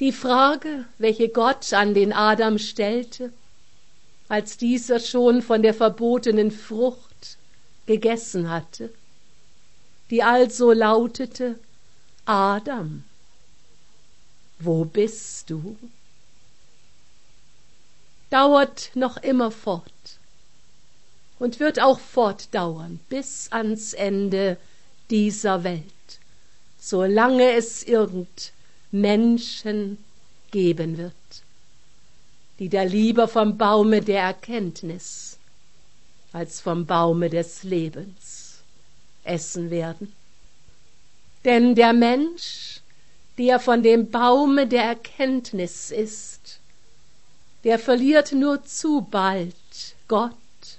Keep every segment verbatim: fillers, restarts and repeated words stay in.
Die Frage, welche Gott an den Adam stellte, als dieser schon von der verbotenen Frucht gegessen hatte, die also lautete: Adam, wo bist du? Dauert noch immer fort und wird auch fortdauern bis ans Ende dieser Welt, solange es irgend Menschen geben wird, die da lieber vom Baume der Erkenntnis als vom Baume des Lebens essen werden. Denn der Mensch, der von dem Baume der Erkenntnis isst, der verliert nur zu bald Gott,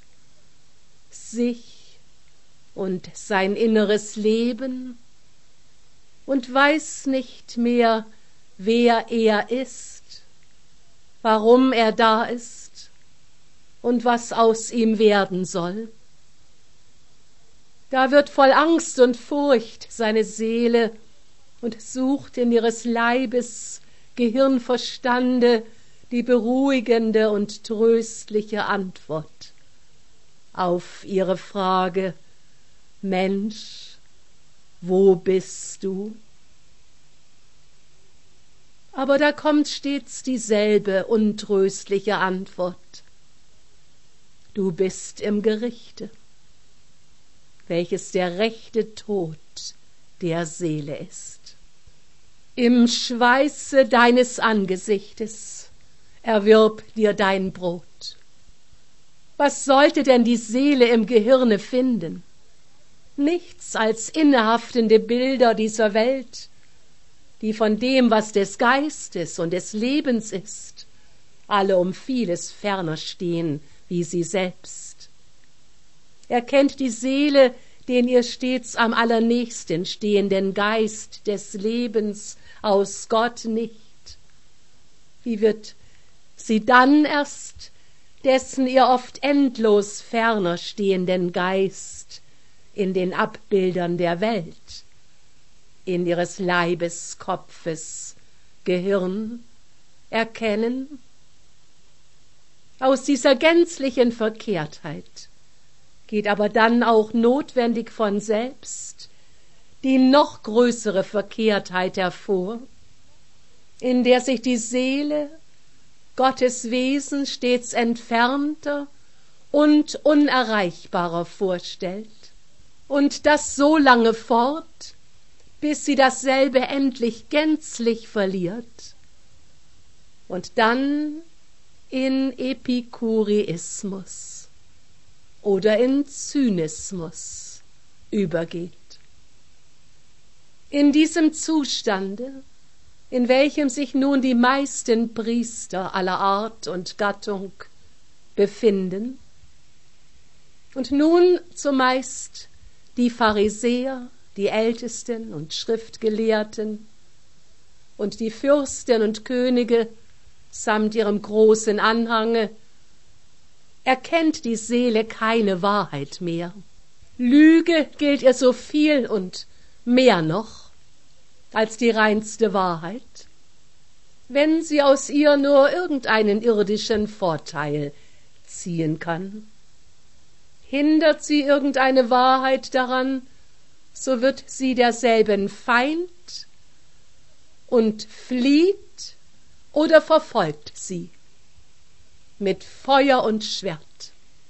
sich und sein inneres Leben und weiß nicht mehr, wer er ist, warum er da ist und was aus ihm werden soll. Da wird voll Angst und Furcht seine Seele und sucht in ihres Leibes Gehirnverstande die beruhigende und tröstliche Antwort auf ihre Frage: Mensch, wo bist du? Aber da kommt stets dieselbe untröstliche Antwort: Du bist im Gerichte, welches der rechte Tod der Seele ist. Im Schweiße deines Angesichtes erwirb dir dein Brot. Was sollte denn die Seele im Gehirne finden? Nichts als innehaftende Bilder dieser Welt, die von dem, was des Geistes und des Lebens ist, alle um vieles ferner stehen wie sie selbst. Erkennt die Seele den ihr stets am allernächsten stehenden Geist des Lebens aus Gott nicht? Wie wird sie dann erst dessen ihr oft endlos ferner stehenden Geist in den Abbildern der Welt, in ihres Leibes, Kopfes, Gehirn erkennen? Aus dieser gänzlichen Verkehrtheit geht aber dann auch notwendig von selbst die noch größere Verkehrtheit hervor, in der sich die Seele Gottes Wesen stets entfernter und unerreichbarer vorstellt, und das so lange fort, bis sie dasselbe endlich gänzlich verliert und dann in Epikureismus oder in Zynismus übergeht. In diesem Zustande, in welchem sich nun die meisten Priester aller Art und Gattung befinden, und nun zumeist die Pharisäer, die Ältesten und Schriftgelehrten und die Fürsten und Könige samt ihrem großen Anhange, erkennt die Seele keine Wahrheit mehr. Lüge gilt ihr so viel und mehr noch als die reinste Wahrheit, wenn sie aus ihr nur irgendeinen irdischen Vorteil ziehen kann. Hindert sie irgendeine Wahrheit daran, so wird sie derselben Feind und flieht oder verfolgt sie mit Feuer und Schwert.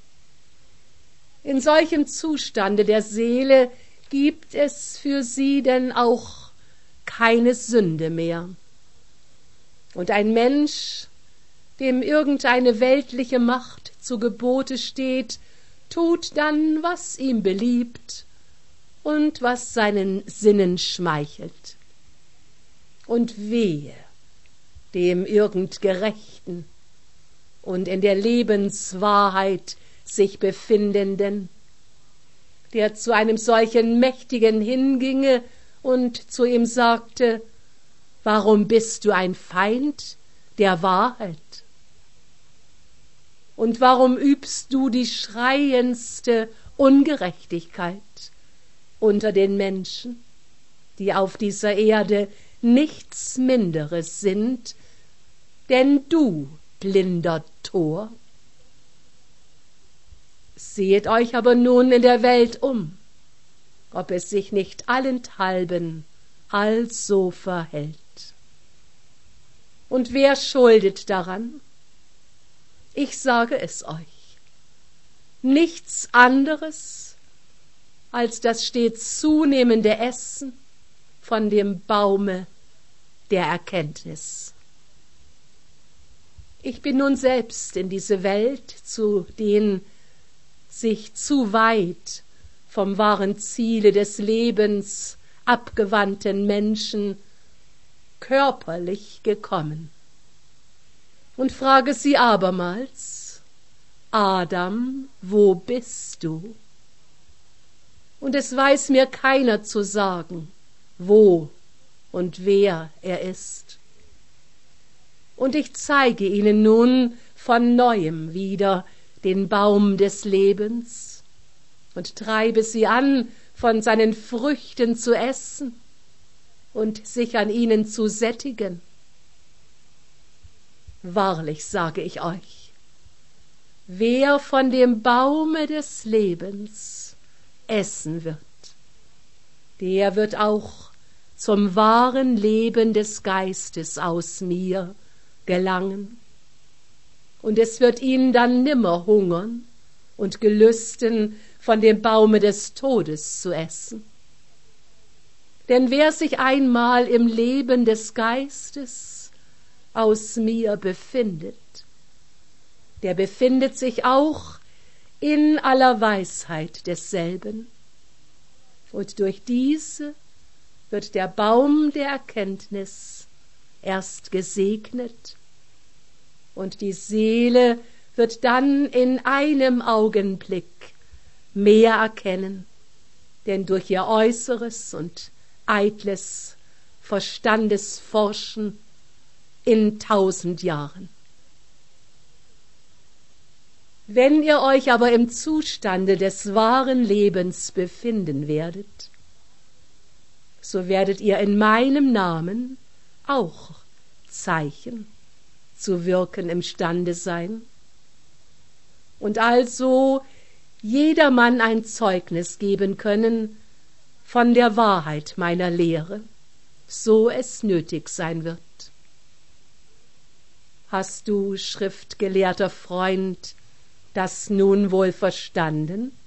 In solchem Zustande der Seele gibt es für sie denn auch keine Sünde mehr. Und ein Mensch, dem irgendeine weltliche Macht zu Gebote steht, tut dann, was ihm beliebt und was seinen Sinnen schmeichelt. Und wehe dem irgend Gerechten und in der Lebenswahrheit sich befindenden, der zu einem solchen Mächtigen hinginge und zu ihm sagte: Warum bist du ein Feind der Wahrheit? Und warum übst du die schreiendste Ungerechtigkeit unter den Menschen, die auf dieser Erde nichts Minderes sind, denn du, blinder Tor. Sehet euch aber nun in der Welt um, ob es sich nicht allenthalben also verhält. Und wer schuldet daran? Ich sage es euch, nichts anderes als das stets zunehmende Essen von dem Baume der Erkenntnis. Ich bin nun selbst in diese Welt zu den sich zu weit vom wahren Ziele des Lebens abgewandten Menschen körperlich gekommen und frage sie abermals: Adam, wo bist du? Und es weiß mir keiner zu sagen, wo und wer er ist. Und ich zeige ihnen nun von neuem wieder den Baum des Lebens und treibe sie an, von seinen Früchten zu essen und sich an ihnen zu sättigen. Wahrlich sage ich euch, wer von dem Baume des Lebens essen wird, der wird auch zum wahren Leben des Geistes aus mir gelangen, und es wird ihn dann nimmer hungern und gelüsten, von dem Baume des Todes zu essen. Denn wer sich einmal im Leben des Geistes aus mir befindet, der befindet sich auch in aller Weisheit desselben. Und durch diese wird der Baum der Erkenntnis erst gesegnet, und die Seele wird dann in einem Augenblick mehr erkennen, denn durch ihr äußeres und eitles Verstandesforschen in tausend Jahren. Wenn ihr euch aber im Zustande des wahren Lebens befinden werdet, so werdet ihr in meinem Namen auch Zeichen zu wirken imstande sein, und also jedermann ein Zeugnis geben können von der Wahrheit meiner Lehre, so es nötig sein wird. Hast du, schriftgelehrter Freund, das nun wohl verstanden?